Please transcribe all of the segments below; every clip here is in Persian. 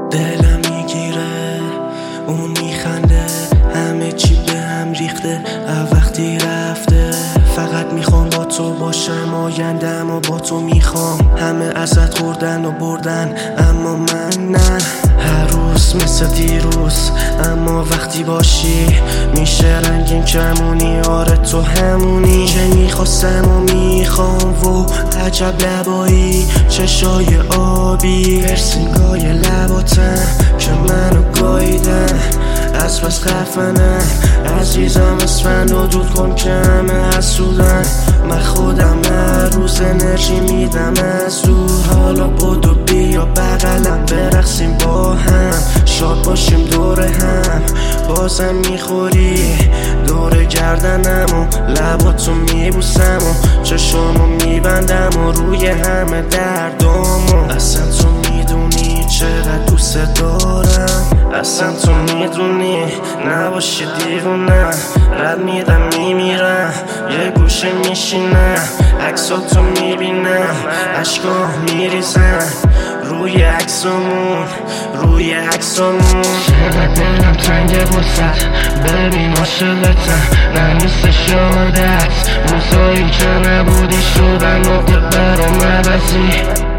دلم میگیره اون میخنده، همه چی به هم ریخته وقتی رفته. فقط میخوام با تو باشم، آیندم و با تو میخوام. همه ازت خوردن و بردن اما من نه. هر روز مثل دیروز اما وقتی باشی میشه رنگین کمونی. آره تو همونی که میخواستم و میخوام و عجب لبایی، چشای آبی، پرسینگای لباتم که منو گاییدن. از بس خفنه عزیزم، اسفند و دود کن که همه حسودن. من خودم هر روز انرژی میدم از دور. حالا بدو بیا بغلم برقصیم با هم، شاد باشیم دور هم. بازم میخوری دور گردنم و لباتو میبوسم و چشامو میبندم و روی همه دردامو. اصلا تو میدونی چقدر دوست دارم، اصلا تو میدونی نباشی دیوونه. رد میدم میمیرم، یه گوشه میشینم، عکساتو میبینم، اشکا میریزم روی عکسامون، روی عکسامون. چقدر دلم تنگه واسه ببین عاشقتم، نمیستش یادت روزایی که نبودی شدن نقطه برام عوضی.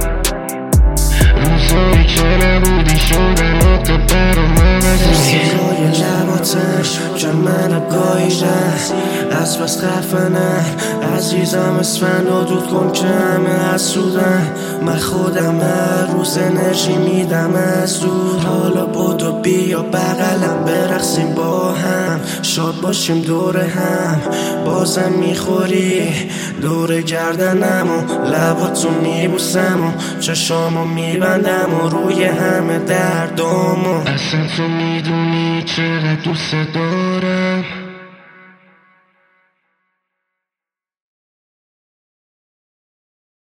روزایی که نبودی شدن نقطه برام عوضی. سیگای لباتش که منو گاییدن، از بس خفنه عزیزم، اسفند و دود کن که همه حسودن. من خودم هر روز انرژی میدم از دور. حالا بدو بیا بغلم برقصیم با هم، شاد باشیم دور هم. بازم میخوری دور گردنم و لباتو میبوسم و چشامو میبندم و روی همه دردامو. اصلا تو میدونی چقدر دوست دارم.